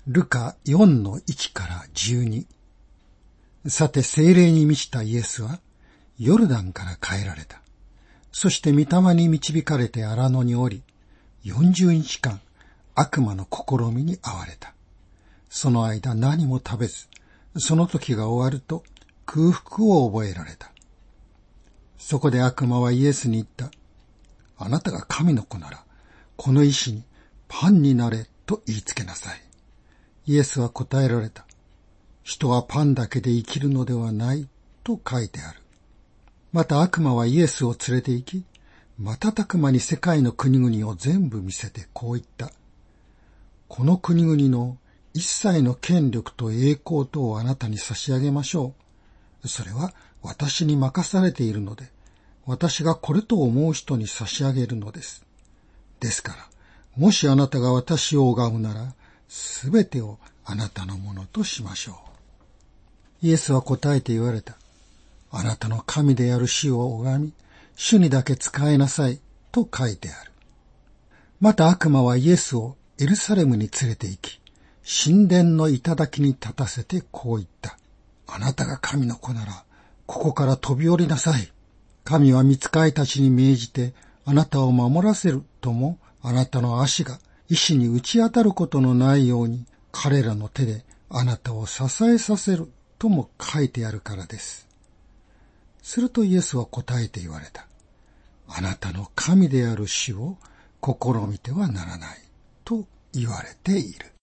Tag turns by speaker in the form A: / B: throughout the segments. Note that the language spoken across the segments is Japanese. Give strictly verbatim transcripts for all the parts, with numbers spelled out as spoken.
A: ルカ よんのいちからじゅうに。さて聖霊に満ちたイエスはヨルダンから帰られた。そして御霊に導かれて荒野に降り、よんじゅうにちかん悪魔の試みに遭われた。その間何も食べず、その時が終わると空腹を覚えられた。そこで悪魔はイエスに言った。あなたが神の子なら、この石にパンになれと言いつけなさい。イエスは答えられた。人はパンだけで生きるのではないと書いてある。また悪魔はイエスを連れて行き、瞬く間に世界の国々を全部見せてこう言った。この国々の一切の権力と栄光とをあなたに差し上げましょう。それは私に任されているので、私がこれと思う人に差し上げるのです。ですから、もしあなたが私を拝むなら、すべてをあなたのものとしましょう。イエスは答えて言われた。あなたの神である主を拝み、主にだけ仕えなさいと書いてある。また悪魔はイエスをエルサレムに連れて行き、神殿の頂に立たせてこう言った。あなたが神の子なら、ここから飛び降りなさい。神は御使いたちに命じて、あなたを守らせるとも、あなたの足が石に打ち当たることのないように、彼らの手であなたを支えさせるとも書いてあるからです。するとイエスは答えて言われた。あなたの神である主を試みてはならないと言われている。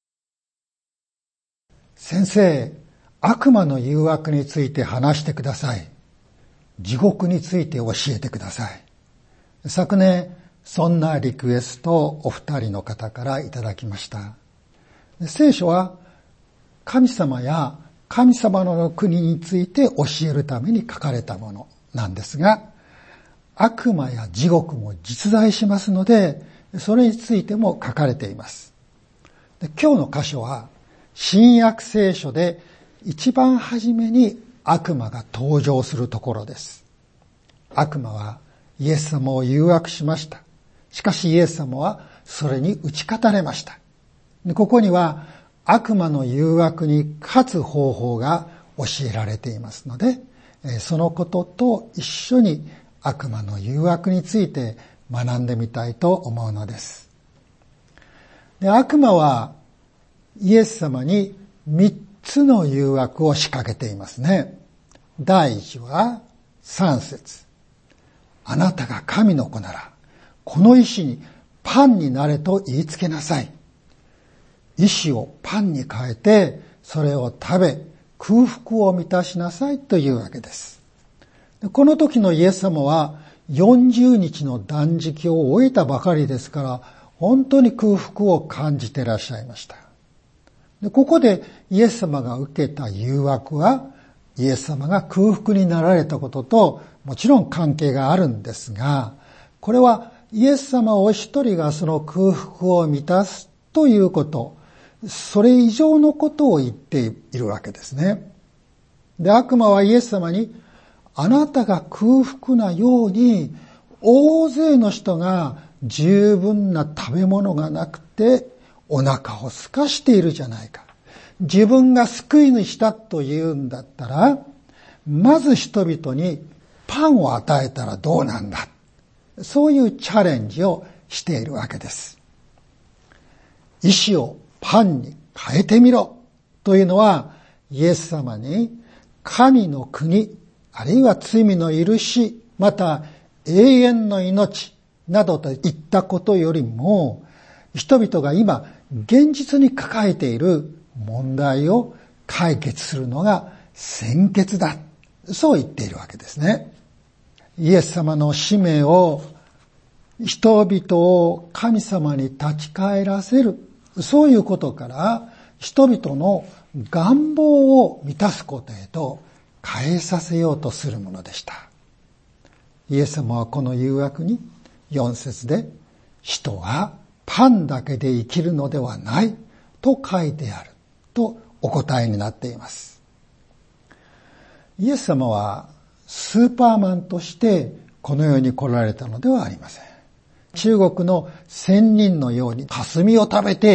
B: 先生、悪魔の誘惑について話してください。地獄について教えてください。昨年、そんなリクエストをお二人の方からいただきました。聖書は神様や神様の国について教えるために書かれたものなんですが、悪魔や地獄も実在しますので、それについても書かれています。で、今日の箇所は新約聖書で一番初めに悪魔が登場するところです。悪魔はイエス様を誘惑しました。しかしイエス様はそれに打ち勝たれました。で、ここには悪魔の誘惑に勝つ方法が教えられていますので、そのことと一緒に悪魔の誘惑について学んでみたいと思うのです。で、悪魔はイエス様に三つの誘惑を仕掛けていますね。第一は三節。あなたが神の子なら、この石にパンになれと言いつけなさい。石をパンに変えて、それを食べ、空腹を満たしなさいというわけです。この時のイエス様はよんじゅうにちの断食を終えたばかりですから、本当に空腹を感じていらっしゃいました。で、ここでイエス様が受けた誘惑は、イエス様が空腹になられたことともちろん関係があるんですが、これはイエス様お一人がその空腹を満たすということ、それ以上のことを言っているわけですね。で、悪魔はイエス様に、あなたが空腹なように大勢の人が十分な食べ物がなくてお腹を空かしているじゃないか。自分が救い主だと言うんだったら、まず人々にパンを与えたらどうなんだ。そういうチャレンジをしているわけです。石をパンに変えてみろというのは、イエス様に神の国、あるいは罪の許し、また永遠の命などといったことよりも、人々が今現実に抱えている問題を解決するのが先決だ。そう言っているわけですね。イエス様の使命を、人々を神様に立ち返らせる、そういうことから人々の願望を満たすことへと変えさせようとするものでした。イエス様はこの誘惑によん節で、人はパンだけで生きるのではないと書いてあるとお答えになっています。イエス様はスーパーマンとしてこの世に来られたのではありません。中国の仙人のように霞を食べて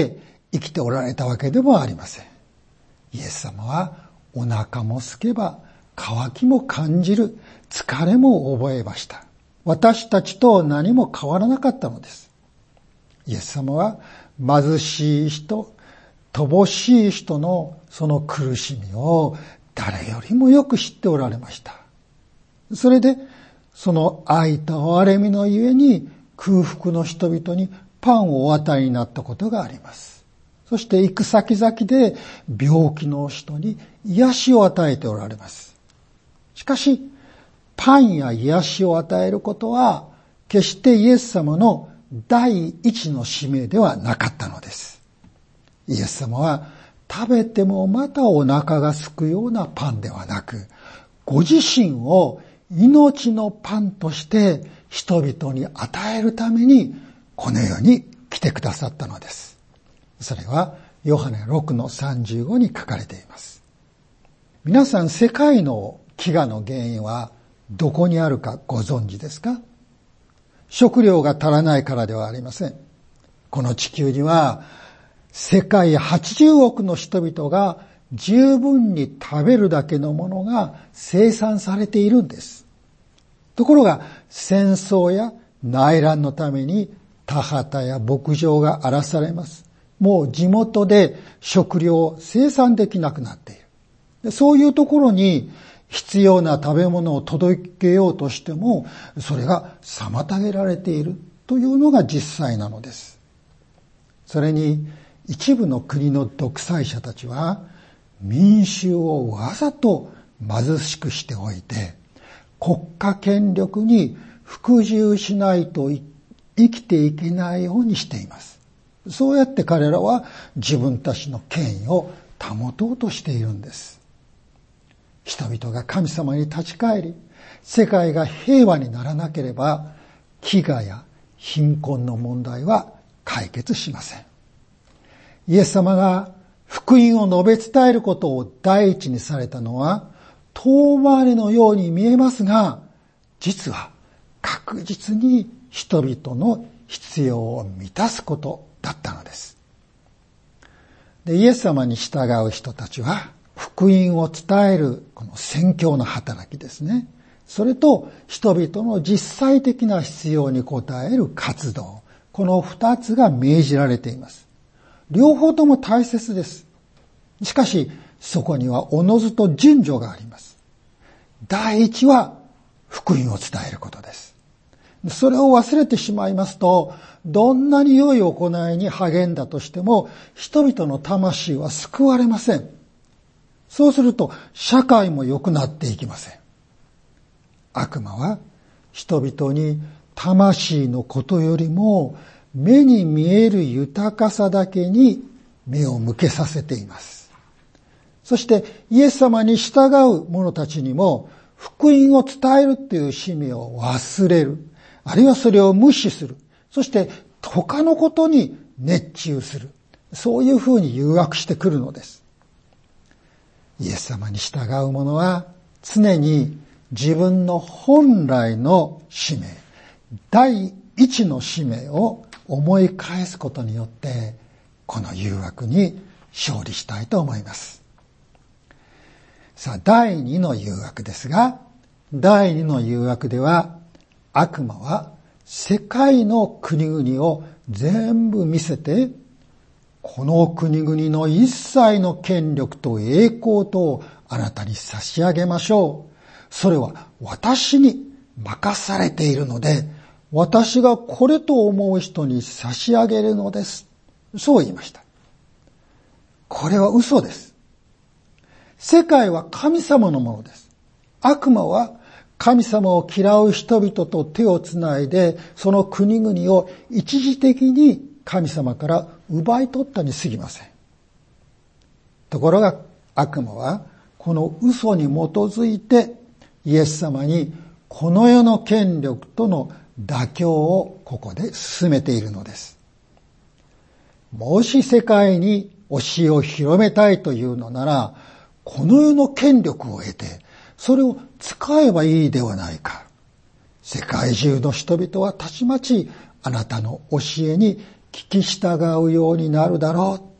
B: 生きておられたわけでもありません。イエス様はお腹も空けば渇きも感じる、疲れも覚えました。私たちと何も変わらなかったのです。イエス様は貧しい人、乏しい人のその苦しみを誰よりもよく知っておられました。それでその愛と憐れみのゆえに空腹の人々にパンをお与えになったことがあります。そして行く先々で病気の人に癒しを与えておられます。しかしパンや癒しを与えることは決してイエス様の第一の使命ではなかったのです。イエス様は食べてもまたお腹が空くようなパンではなく、ご自身を命のパンとして人々に与えるためにこの世に来てくださったのです。それはヨハネろくのさんじゅうごに書かれています。皆さん、世界の飢餓の原因はどこにあるかご存知ですか？食料が足らないからではありません。この地球には世界はちじゅうおくの人々が十分に食べるだけのものが生産されているんです。ところが戦争や内乱のために田畑や牧場が荒らされます。もう地元で食料を生産できなくなっている。そういうところに必要な食べ物を届けようとしても、それが妨げられているというのが実際なのです。それに一部の国の独裁者たちは民衆をわざと貧しくしておいて、国家権力に服従しないと生きていけないようにしています。そうやって彼らは自分たちの権威を保とうとしているんです。人々が神様に立ち返り、世界が平和にならなければ、飢餓や貧困の問題は解決しません。イエス様が福音を述べ伝えることを第一にされたのは、遠回りのように見えますが、実は確実に人々の必要を満たすことだったのです。で、イエス様に従う人たちは、福音を伝えるこの宣教の働きですね。それと人々の実際的な必要に応える活動。この二つが命じられています。両方とも大切です。しかし、そこにはおのずと順序があります。第一は福音を伝えることです。それを忘れてしまいますと、どんなに良い行いに励んだとしても、人々の魂は救われません。そうすると、社会も良くなっていきません。悪魔は人々に魂のことよりも、目に見える豊かさだけに目を向けさせています。そしてイエス様に従う者たちにも福音を伝えるっていう使命を忘れる。あるいはそれを無視する。そして他のことに熱中する。そういうふうに誘惑してくるのです。イエス様に従う者は常に自分の本来の使命、第一の使命を思い返すことによってこの誘惑に勝利したいと思います。さあ、第二の誘惑ですが、第二の誘惑では悪魔は世界の国々を全部見せて、この国々の一切の権力と栄光とあなたに差し上げましょう。それは私に任されているので、私がこれと思う人に差し上げるのです。そう言いました。これは嘘です。世界は神様のものです。悪魔は神様を嫌う人々と手をつないで、その国々を一時的に神様から奪い取ったに過ぎません。ところが悪魔はこの嘘に基づいてイエス様にこの世の権力との妥協をここで進めているのです。もし世界に教えを広めたいというのなら、この世の権力を得て、それを使えばいいではないか。世界中の人々はたちまちあなたの教えに聞き従うようになるだろう。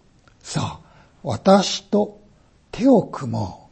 B: さあ、私と手を組もう。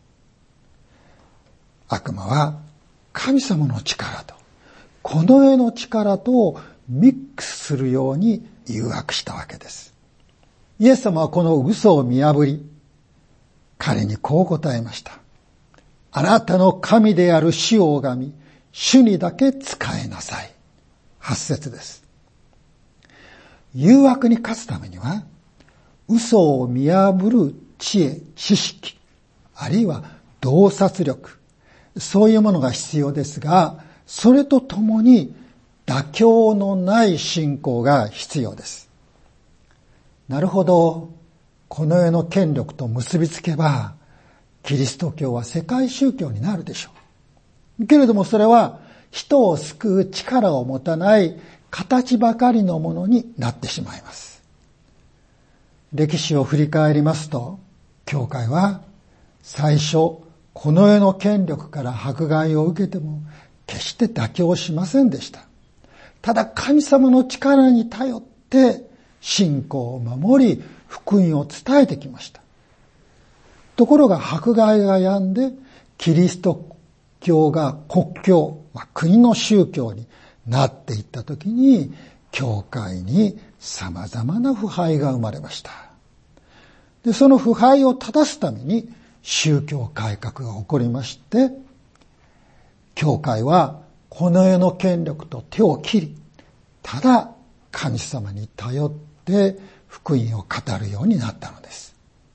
B: 悪魔は神様の力と、この世の力とミックスするように誘惑したわけです。イエス様はこの嘘を見破り、彼にこう答えました。あなたの神である主を拝み、主にだけ仕えなさい。八節です。誘惑に勝つためには、嘘を見破る知恵、知識、あるいは洞察力、そういうものが必要ですが、それとともに妥協のない信仰が必要です。なるほど、この世の権力と結びつけば、キリスト教は世界宗教になるでしょう。けれどもそれは人を救う力を持たない形ばかりのものになってしまいます。歴史を振り返りますと、教会は最初この世の権力から迫害を受けても決して妥協しませんでした。ただ神様の力に頼って信仰を守り福音を伝えてきました。ところが迫害が止んでキリスト教が国教、まあ、国の宗教になっていったときに、教会に様々な腐敗が生まれました。で、その腐敗を正すために宗教改革が起こりまして、教会はこの世の権力と手を切り、ただ神様に頼って福音を語るようになったのです。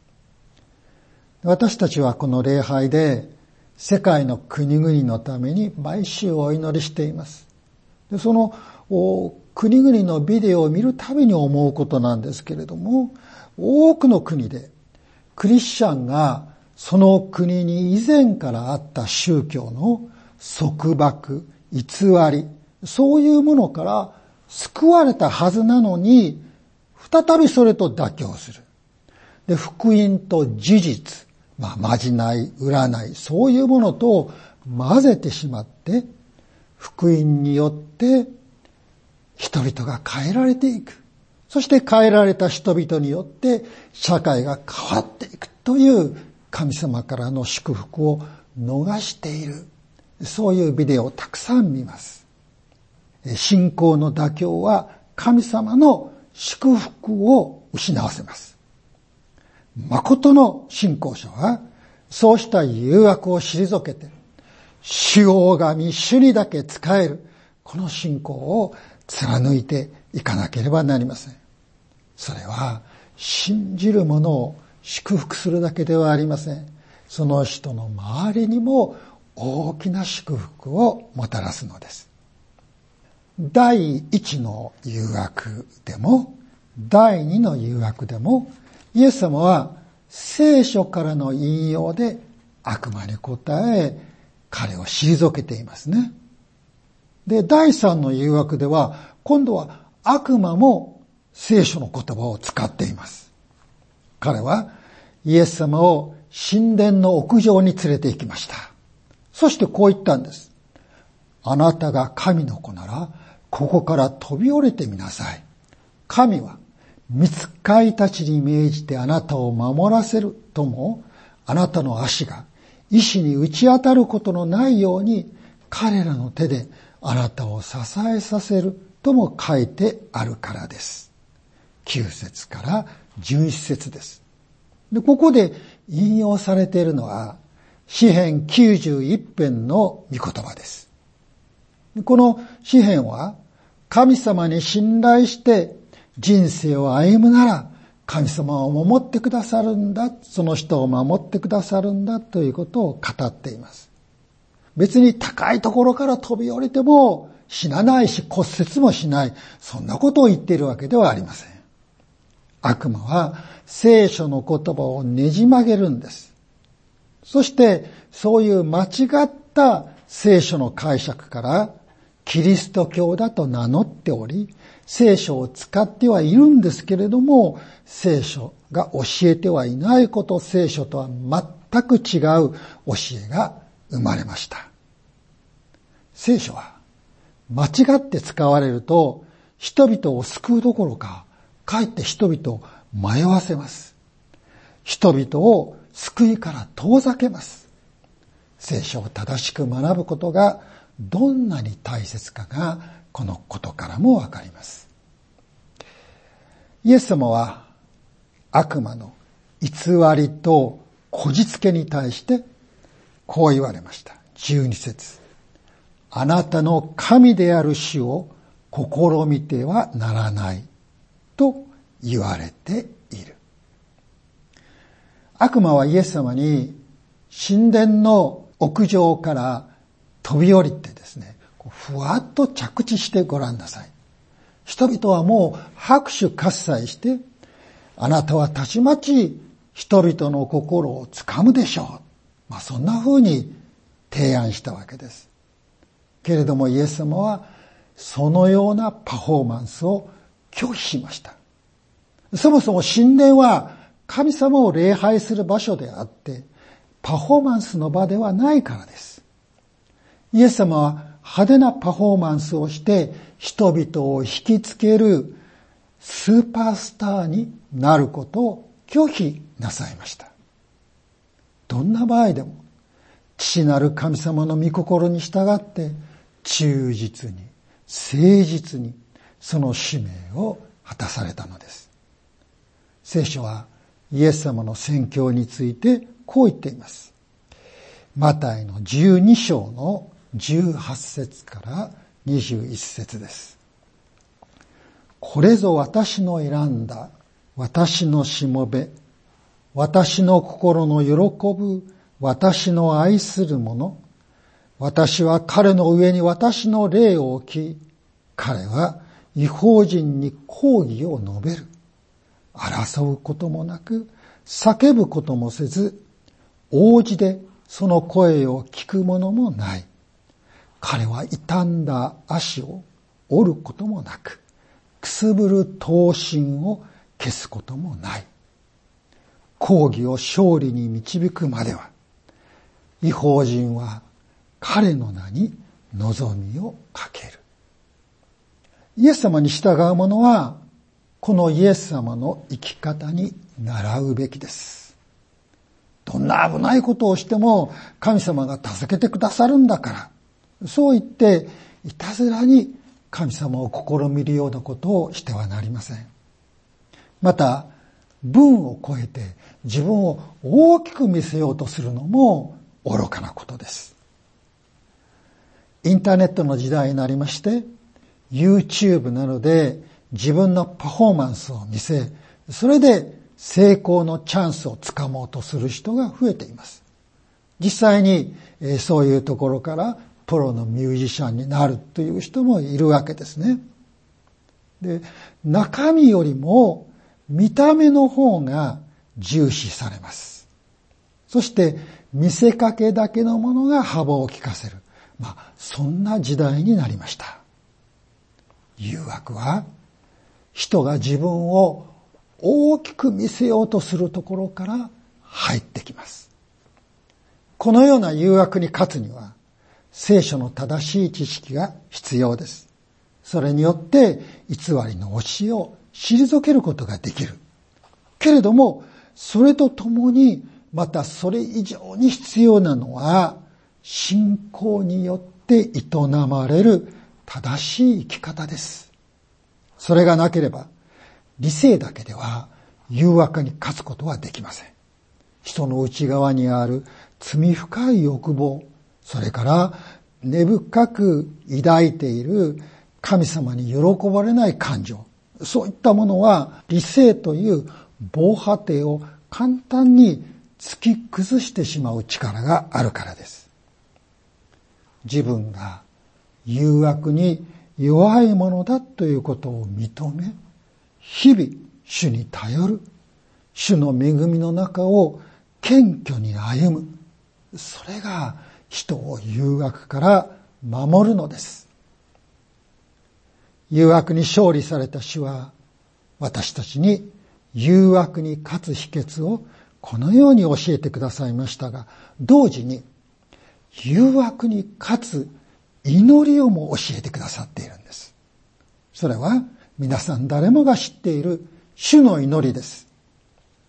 B: 私たちはこの礼拝で世界の国々のために毎週お祈りしています。で、その国々のビデオを見るたびに思うことなんですけれども、多くの国でクリスチャンがその国に以前からあった宗教の束縛、偽り、そういうものから救われたはずなのに、再びそれと妥協する。で、福音と事実、まあ、まじない、占い、そういうものと混ぜてしまって、福音によって人々が変えられていく。そして変えられた人々によって社会が変わっていくという神様からの祝福を逃している。そういうビデオをたくさん見ます。信仰の妥協は神様の祝福を失わせます。誠の信仰者はそうした誘惑を退けて、主を拝み、主にだけ仕える、この信仰を貫いていかなければなりません。それは信じる者を祝福するだけではありません。その人の周りにも大きな祝福をもたらすのです。第一の誘惑でも第二の誘惑でも、イエス様は聖書からの引用で悪魔に答え、彼を退けていますね。で、第三の誘惑では、今度は悪魔も聖書の言葉を使っています。彼はイエス様を神殿の屋上に連れて行きました。そしてこう言ったんです。あなたが神の子なら、ここから飛び降りてみなさい。神は御使いたちに命じてあなたを守らせるとも、あなたの足が石に打ち当たることのないように彼らの手であなたを支えさせるとも書いてあるからです。きゅう節からじゅういち節です。で、ここで引用されているのは詩編きゅうじゅういち編の御言葉です。この詩編は神様に信頼して人生を歩むなら神様を守ってくださるんだ、その人を守ってくださるんだということを語っています。別に高いところから飛び降りても死なないし骨折もしない、そんなことを言っているわけではありません。悪魔は聖書の言葉をねじ曲げるんです。そしてそういう間違った聖書の解釈からキリスト教だと名乗っており、聖書を使ってはいるんですけれども、聖書が教えてはいないこと、聖書とは全く違う教えが生まれました。聖書は間違って使われると人々を救うどころか、かえって人々を迷わせます。 人々を救いから遠ざけます。聖書を正しく学ぶことがどんなに大切かがこのことからもわかります。イエス様は悪魔の偽りとこじつけに対してこう言われました。じゅうに節。あなたの神である主を試みてはならないと言われている。悪魔はイエス様に神殿の屋上から飛び降りてですね、ふわっと着地してごらんなさい。人々はもう拍手喝采して、あなたはたちまち人々の心をつかむでしょう。まあそんな風に提案したわけです。けれどもイエス様はそのようなパフォーマンスを拒否しました。そもそも神殿は神様を礼拝する場所であって、パフォーマンスの場ではないからです。イエス様は派手なパフォーマンスをして人々を引きつけるスーパースターになることを拒否なさいました。どんな場合でも父なる神様の御心に従って忠実に誠実にその使命を果たされたのです。聖書はイエス様の宣教についてこう言っています。マタイのじゅうに章のじゅうはち節からにじゅういち節です。これぞ私の選んだ私のしもべ、私の心の喜ぶ私の愛する者、私は彼の上に私の霊を置き、彼は異邦人に抗議を述べる。争うこともなく、叫ぶこともせず、応じでその声を聞く者もない。彼は傷んだ足を折ることもなく、くすぶる刀身を消すこともない。抗議を勝利に導くまでは、異邦人は彼の名に望みをかける。イエス様に従う者は、このイエス様の生き方に習うべきです。どんな危ないことをしても神様が助けてくださるんだから、そう言っていたずらに神様を試みるようなことをしてはなりません。また、分を超えて自分を大きく見せようとするのも愚かなことです。インターネットの時代になりまして、YouTube などで自分のパフォーマンスを見せ、それで成功のチャンスをつかもうとする人が増えています。実際にそういうところからプロのミュージシャンになるという人もいるわけですね。で、中身よりも見た目の方が重視されます。そして見せかけだけのものが幅を利かせる。まあ、そんな時代になりました。誘惑は人が自分を大きく見せようとするところから入ってきます。このような誘惑に勝つには聖書の正しい知識が必要です。それによって偽りの教えを退けることができる。けれども、それとともにまたそれ以上に必要なのは信仰によって営まれる正しい生き方です。それがなければ理性だけでは誘惑に勝つことはできません。人の内側にある罪深い欲望、それから根深く抱いている神様に喜ばれない感情、そういったものは理性という防波堤を簡単に突き崩してしまう力があるからです。自分が誘惑に弱いものだということを認め、日々主に頼る、主の恵みの中を謙虚に歩む、それが人を誘惑から守るのです。誘惑に勝利された主は私たちに誘惑に勝つ秘訣をこのように教えてくださいましたが、同時に誘惑に勝つ祈りをも教えてくださっているんです。それは皆さん誰もが知っている主の祈りです。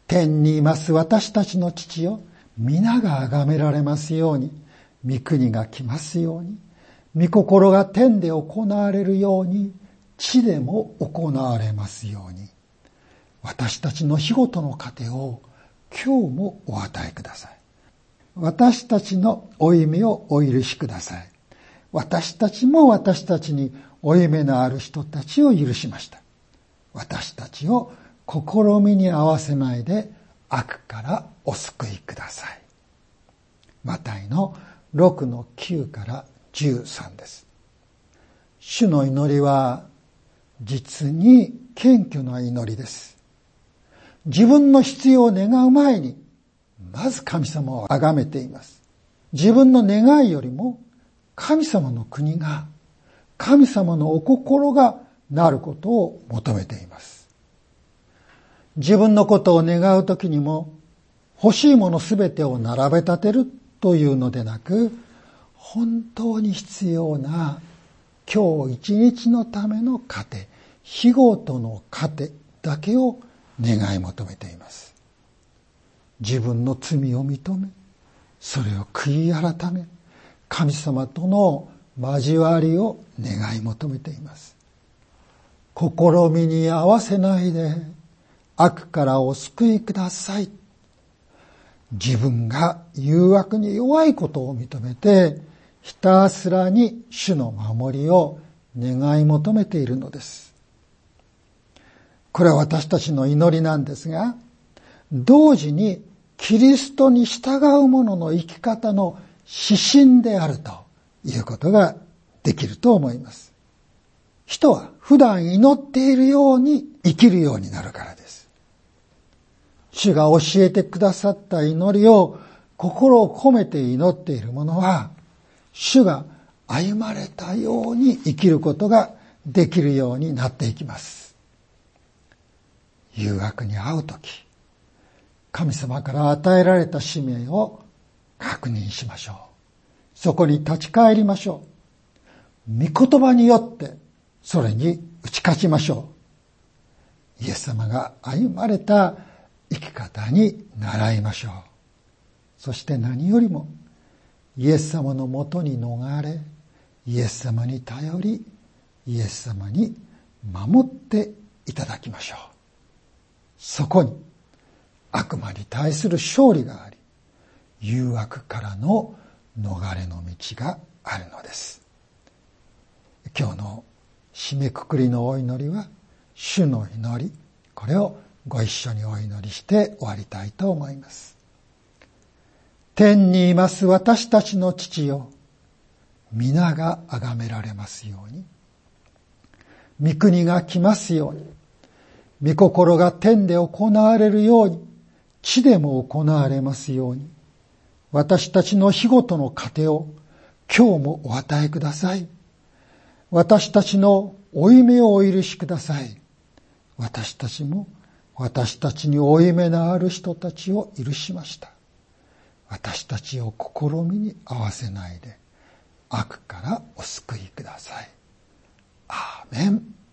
B: 天にいます私たちの父よ、皆が崇められますように、御国が来ますように、御心が天で行われるように、地でも行われますように。私たちの日ごとの糧を今日もお与えください。私たちの負い目をお許しください。私たちも私たちに負い目のある人たちを許しました。私たちを試みに合わせないで悪からお救いください。マタイのろくのきゅうからじゅうさんです。主の祈りは実に謙虚な祈りです。自分の必要を願う前にまず神様を崇めています。自分の願いよりも神様の国が、神様のお心がなることを求めています。自分のことを願うときにも欲しいものすべてを並べ立てるというのでなく、本当に必要な今日一日のための糧、日ごとの糧だけを願い求めています。自分の罪を認め、それを悔い改め、神様との交わりを願い求めています。試みに合わせないで悪からお救いください。自分が誘惑に弱いことを認めて、ひたすらに主の守りを願い求めているのです。これは私たちの祈りなんですが、同時にキリストに従う者の生き方の指針であるということができると思います。人は普段祈っているように生きるようになるからです。主が教えてくださった祈りを心を込めて祈っている者は、主が歩まれたように生きることができるようになっていきます。誘惑に遭うとき、神様から与えられた使命を確認しましょう。そこに立ち返りましょう。御言葉によってそれに打ち勝ちましょう。イエス様が歩まれた生き方に習いましょう。そして何よりもイエス様のもとに逃れ、イエス様に頼り、イエス様に守っていただきましょう。そこに悪魔に対する勝利があり、誘惑からの逃れの道があるのです。今日の締めくくりのお祈りは、主の祈り、これをご一緒にお祈りして終わりたいと思います。天にいます私たちの父よ、皆が崇められますように。御国が来ますように。御心が天で行われるように、地でも行われますように。私たちの日ごとの糧を今日もお与えください。私たちの負い目をお許しください。私たちも私たちに負い目のある人たちを許しました。私たちを試みに合わせないで悪からお救いください。アーメン。